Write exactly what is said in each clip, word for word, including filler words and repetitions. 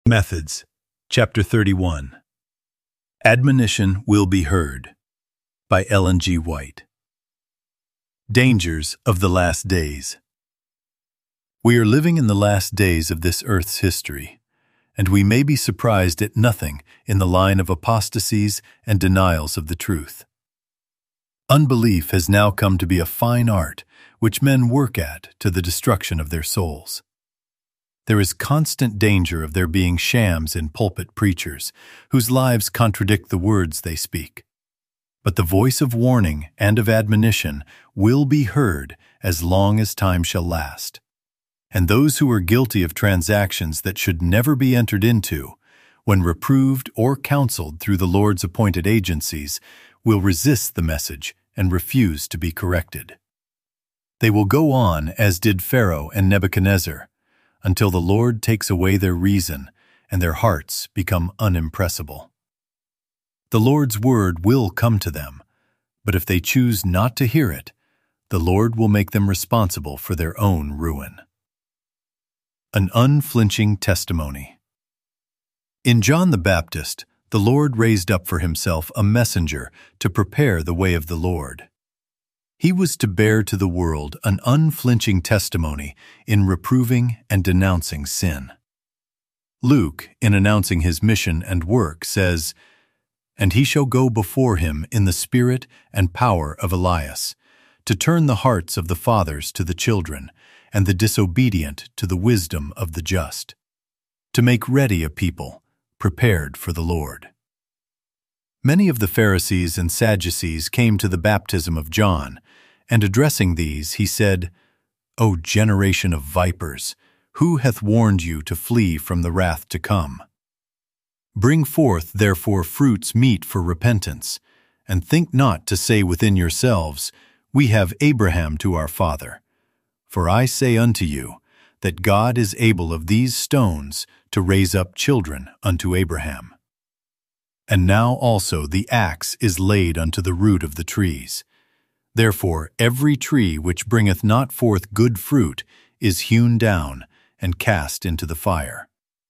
Methods, Chapter thirty-one. Admonition Will Be Heard, by Ellen G. White. Dangers of the Last Days. We are living in the last days of this earth's history, and we may be surprised at nothing in the line of apostasies and denials of the truth. Unbelief has now come to be a fine art which men work at to the destruction of their souls. There is constant danger of there being shams in pulpit preachers whose lives contradict the words they speak. But the voice of warning and of admonition will be heard as long as time shall last. And those who are guilty of transactions that should never be entered into, when reproved or counseled through the Lord's appointed agencies, will resist the message and refuse to be corrected. They will go on as did Pharaoh and Nebuchadnezzar, until the Lord takes away their reason and their hearts become unimpressible. The Lord's word will come to them, but if they choose not to hear it, the Lord will make them responsible for their own ruin. An unflinching testimony. In John the Baptist, the Lord raised up for himself a messenger to prepare the way of the Lord. He was to bear to the world an unflinching testimony in reproving and denouncing sin. Luke, in announcing his mission and work, says, "And he shall go before him in the spirit and power of Elias, to turn the hearts of the fathers to the children, and the disobedient to the wisdom of the just, to make ready a people prepared for the Lord." Many of the Pharisees and Sadducees came to the baptism of John, and addressing these, he said, "O generation of vipers, who hath warned you to flee from the wrath to come? Bring forth therefore fruits meet for repentance, and think not to say within yourselves, We have Abraham to our father. For I say unto you, that God is able of these stones to raise up children unto Abraham. And now also the axe is laid unto the root of the trees. Therefore every tree which bringeth not forth good fruit is hewn down and cast into the fire.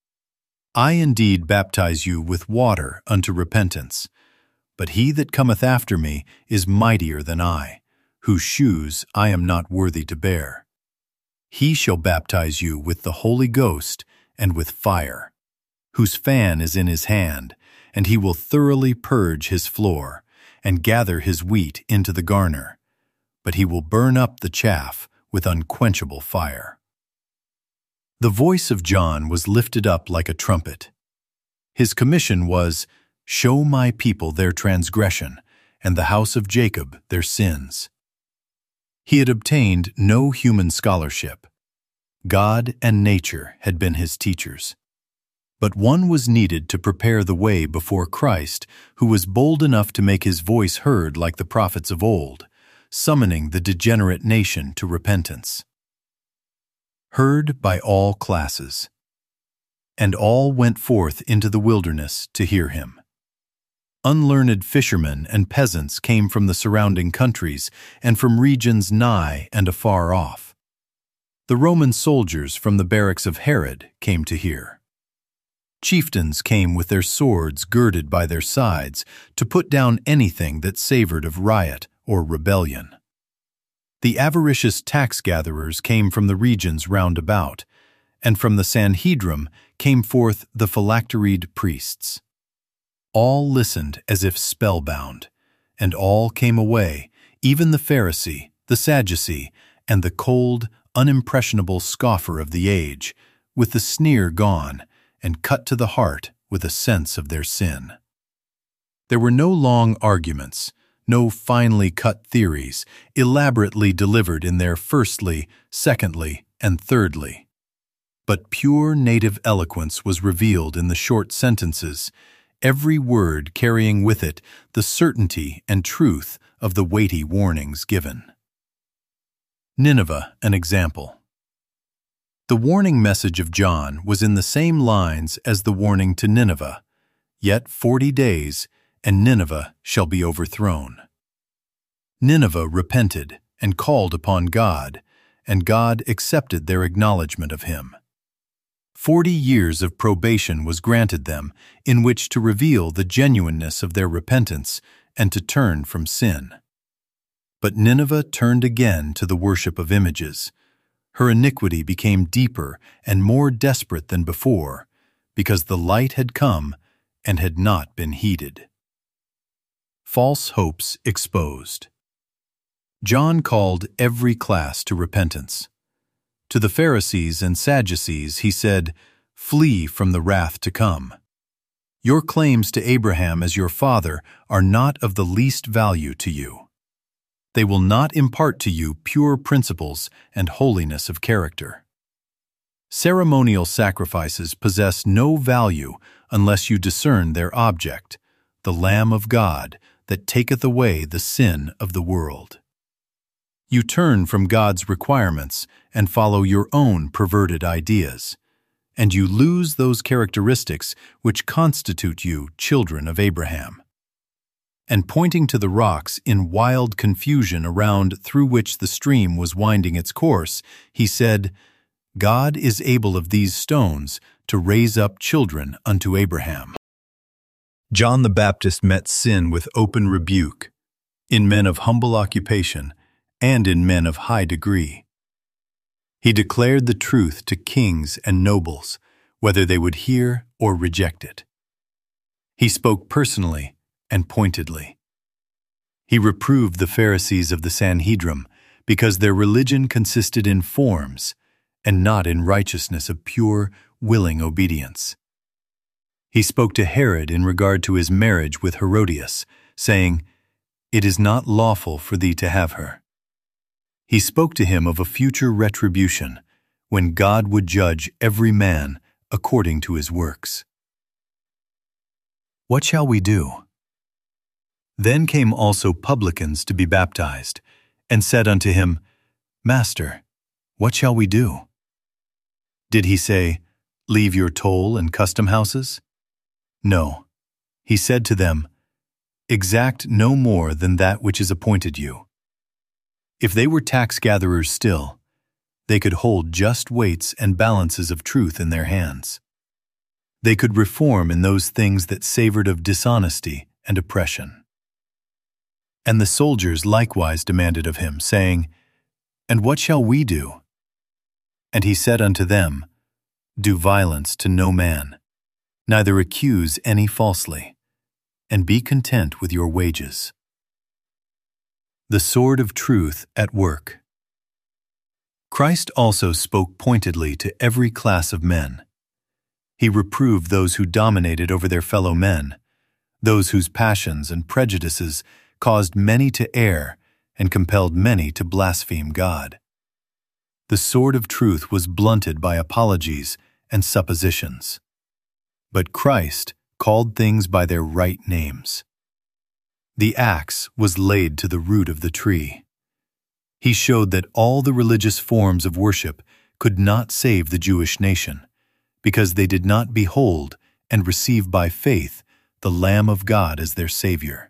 I indeed baptize you with water unto repentance, but he that cometh after me is mightier than I, whose shoes I am not worthy to bear. He shall baptize you with the Holy Ghost and with fire, whose fan is in his hand, and he will thoroughly purge his floor, and gather his wheat into the garner, but he will burn up the chaff with unquenchable fire. The voice of John was lifted up like a trumpet. His commission was, Show my people their transgression, and the house of Jacob their sins. He had obtained no human scholarship. God and nature had been his teachers. But one was needed to prepare the way before Christ, who was bold enough to make his voice heard like the prophets of old, summoning the degenerate nation to repentance. Heard by all classes. And all went forth into the wilderness to hear him. Unlearned fishermen and peasants came from the surrounding countries and from regions nigh and afar off. The Roman soldiers from the barracks of Herod came to hear. Chieftains came with their swords girded by their sides to put down anything that savored of riot or rebellion. The avaricious tax-gatherers came from the regions round about, and from the Sanhedrim came forth the phylacteried priests. All listened as if spellbound, and all came away, even the Pharisee, the Sadducee, and the cold, unimpressionable scoffer of the age, with the sneer gone, and cut to the heart with a sense of their sin. There were no long arguments, no finely cut theories, elaborately delivered in their firstly, secondly, and thirdly. But pure native eloquence was revealed in the short sentences, every word carrying with it the certainty and truth of the weighty warnings given. Nineveh, an example. The warning message of John was in the same lines as the warning to Nineveh, Yet forty days, and Nineveh shall be overthrown. Nineveh repented and called upon God, and God accepted their acknowledgement of him. Forty years of probation was granted them, in which to reveal the genuineness of their repentance and to turn from sin. But Nineveh turned again to the worship of images. Her iniquity became deeper and more desperate than before, because the light had come and had not been heeded. False hopes exposed. John called every class to repentance. To the Pharisees and Sadducees he said, "Flee from the wrath to come. Your claims to Abraham as your father are not of the least value to you. They will not impart to you pure principles and holiness of character. Ceremonial sacrifices possess no value unless you discern their object, the Lamb of God that taketh away the sin of the world. You turn from God's requirements and follow your own perverted ideas, and you lose those characteristics which constitute you children of Abraham." And pointing to the rocks in wild confusion around through which the stream was winding its course, he said, "God is able of these stones to raise up children unto Abraham." John the Baptist met sin with open rebuke, in men of humble occupation and in men of high degree. He declared the truth to kings and nobles, whether they would hear or reject it. He spoke personally and pointedly. He reproved the Pharisees of the Sanhedrin because their religion consisted in forms and not in righteousness of pure, willing obedience. He spoke to Herod in regard to his marriage with Herodias, saying, "It is not lawful for thee to have her." He spoke to him of a future retribution, when God would judge every man according to his works. What shall we do? Then came also publicans to be baptized, and said unto him, Master, what shall we do? Did he say, Leave your toll and custom houses? No. He said to them, Exact no more than that which is appointed you. If they were tax-gatherers still, they could hold just weights and balances of truth in their hands. They could reform in those things that savored of dishonesty and oppression. And the soldiers likewise demanded of him, saying, And what shall we do? And he said unto them, Do violence to no man, neither accuse any falsely, and be content with your wages. The sword of truth at work. Christ also spoke pointedly to every class of men. He reproved those who dominated over their fellow men, those whose passions and prejudices caused many to err and compelled many to blaspheme God. The sword of truth was blunted by apologies and suppositions. But Christ called things by their right names. The axe was laid to the root of the tree. He showed that all the religious forms of worship could not save the Jewish nation, because they did not behold and receive by faith the Lamb of God as their Savior.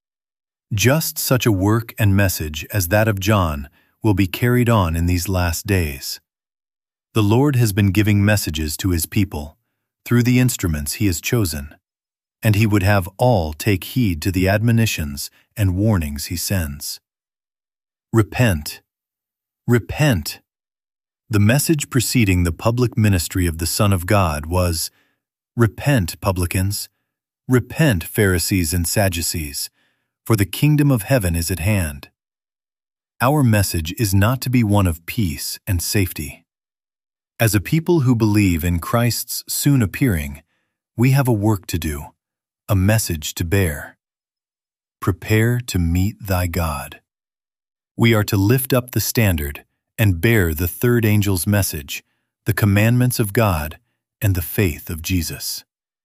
Just such a work and message as that of John will be carried on in these last days. The Lord has been giving messages to His people through the instruments He has chosen, and He would have all take heed to the admonitions and warnings He sends. Repent. Repent. The message preceding the public ministry of the Son of God was, Repent, publicans. Repent, Pharisees and Sadducees, for the kingdom of heaven is at hand. Our message is not to be one of peace and safety. As a people who believe in Christ's soon appearing, we have a work to do, a message to bear. Prepare to meet thy God. We are to lift up the standard and bear the third angel's message, the commandments of God, and the faith of Jesus.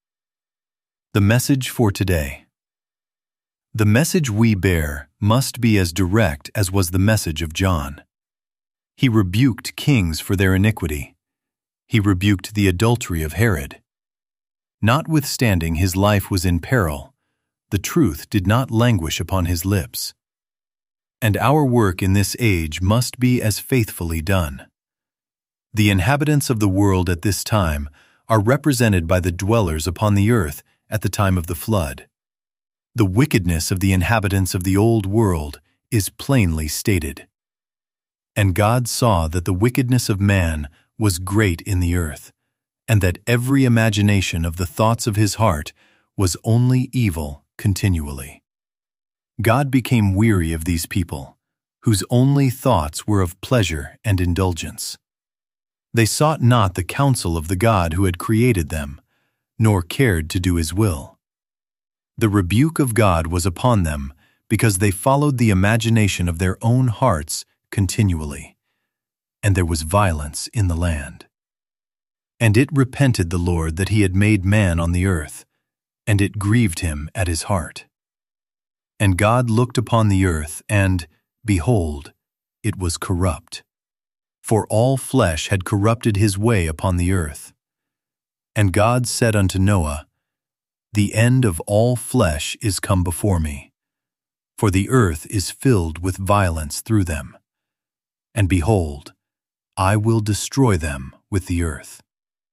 The message for today. The message we bear must be as direct as was the message of John. He rebuked kings for their iniquity. He rebuked the adultery of Herod. Notwithstanding his life was in peril, the truth did not languish upon his lips. And our work in this age must be as faithfully done. The inhabitants of the world at this time are represented by the dwellers upon the earth at the time of the flood. The wickedness of the inhabitants of the old world is plainly stated. And God saw that the wickedness of man was great in the earth, and that every imagination of the thoughts of his heart was only evil continually. God became weary of these people, whose only thoughts were of pleasure and indulgence. They sought not the counsel of the God who had created them, nor cared to do his will. The rebuke of God was upon them because they followed the imagination of their own hearts continually, and there was violence in the land. And it repented the Lord that he had made man on the earth, and it grieved him at his heart. And God looked upon the earth, and, behold, it was corrupt. For all flesh had corrupted his way upon the earth. And God said unto Noah, The end of all flesh is come before me, for the earth is filled with violence through them. And behold, I will destroy them with the earth.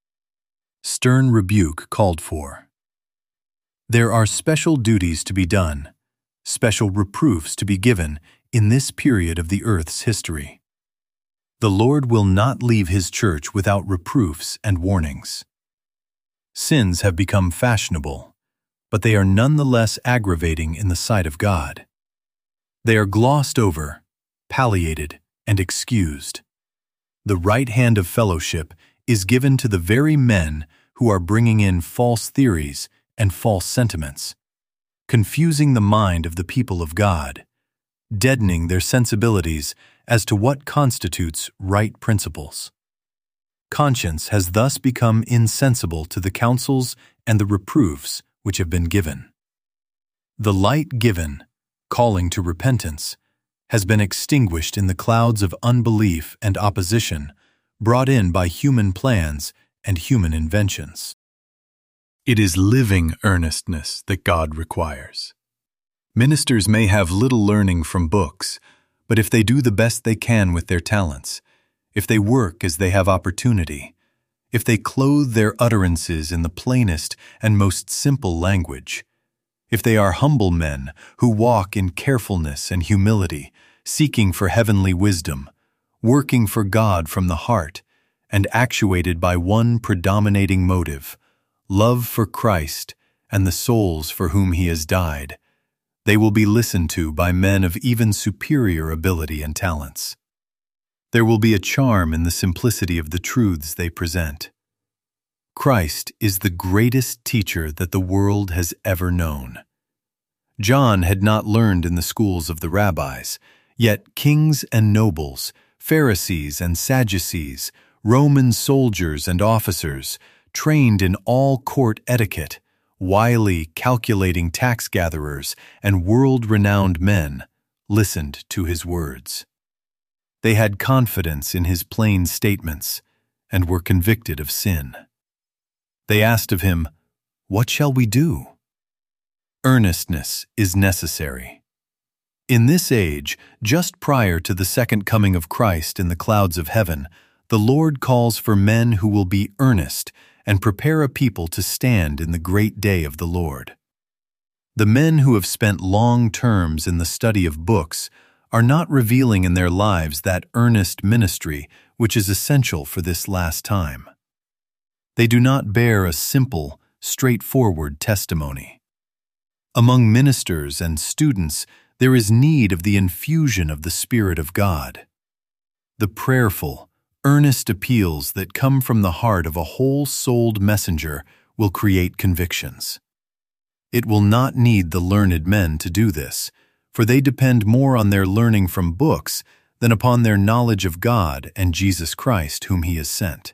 Stern rebuke called for. There are special duties to be done, special reproofs to be given in this period of the earth's history. The Lord will not leave his church without reproofs and warnings. Sins have become fashionable, but they are nonetheless aggravating in the sight of God. They are glossed over, palliated, and excused. The right hand of fellowship is given to the very men who are bringing in false theories and false sentiments, confusing the mind of the people of God, deadening their sensibilities as to what constitutes right principles. Conscience has thus become insensible to the counsels and the reproofs which have been given. The light given, calling to repentance, has been extinguished in the clouds of unbelief and opposition brought in by human plans and human inventions. It is living earnestness that God requires. Ministers may have little learning from books, but if they do the best they can with their talents, if they work as they have opportunity, if they clothe their utterances in the plainest and most simple language, if they are humble men who walk in carefulness and humility, seeking for heavenly wisdom, working for God from the heart, and actuated by one predominating motive, love for Christ and the souls for whom he has died, they will be listened to by men of even superior ability and talents. There will be a charm in the simplicity of the truths they present. Christ is the greatest teacher that the world has ever known. John had not learned in the schools of the rabbis, yet kings and nobles, Pharisees and Sadducees, Roman soldiers and officers, trained in all court etiquette, wily, calculating tax-gatherers, and world-renowned men, listened to his words. They had confidence in his plain statements, and were convicted of sin. They asked of him, "What shall we do?" Earnestness is necessary. In this age, just prior to the second coming of Christ in the clouds of heaven, the Lord calls for men who will be earnest and prepare a people to stand in the great day of the Lord. The men who have spent long terms in the study of books are not revealing in their lives that earnest ministry which is essential for this last time. They do not bear a simple, straightforward testimony. Among ministers and students, there is need of the infusion of the Spirit of God. The prayerful, earnest appeals that come from the heart of a whole-souled messenger will create convictions. It will not need the learned men to do this, for they depend more on their learning from books than upon their knowledge of God and Jesus Christ whom he has sent.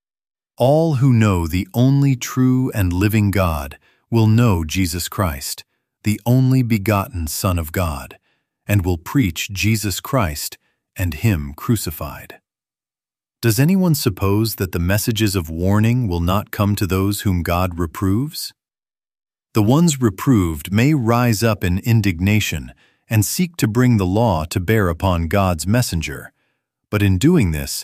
All who know the only true and living God will know Jesus Christ, the only begotten Son of God, and will preach Jesus Christ and him crucified. Does anyone suppose that the messages of warning will not come to those whom God reproves? The ones reproved may rise up in indignation and seek to bring the law to bear upon God's messenger, but in doing this,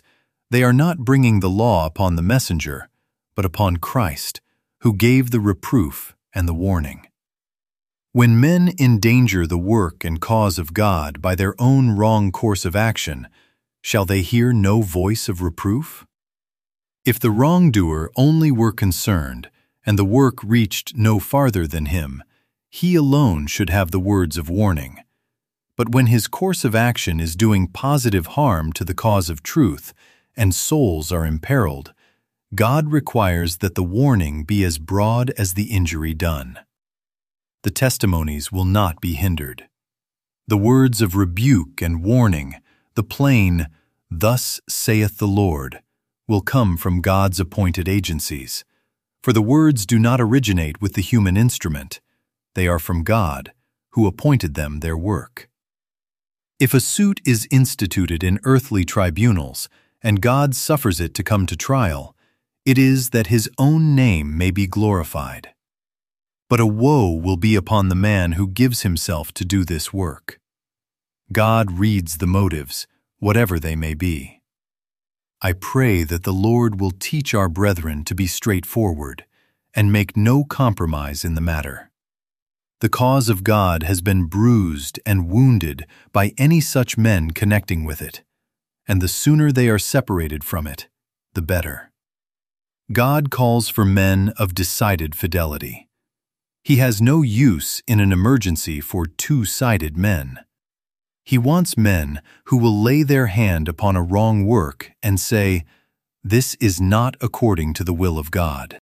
They are not bringing the law upon the messenger, but upon Christ, who gave the reproof and the warning. When men endanger the work and cause of God by their own wrong course of action, shall they hear no voice of reproof? If the wrongdoer only were concerned, and the work reached no farther than him, he alone should have the words of warning. But when his course of action is doing positive harm to the cause of truth, and souls are imperiled, God requires that the warning be as broad as the injury done. The testimonies will not be hindered. The words of rebuke and warning, the plain, "Thus saith the Lord," will come from God's appointed agencies. For the words do not originate with the human instrument. They are from God, who appointed them their work. If a suit is instituted in earthly tribunals, and God suffers it to come to trial, it is that his own name may be glorified. But a woe will be upon the man who gives himself to do this work. God reads the motives, whatever they may be. I pray that the Lord will teach our brethren to be straightforward and make no compromise in the matter. The cause of God has been bruised and wounded by any such men connecting with it, and the sooner they are separated from it, the better. God calls for men of decided fidelity. He has no use in an emergency for two-sided men. He wants men who will lay their hand upon a wrong work and say, "This is not according to the will of God."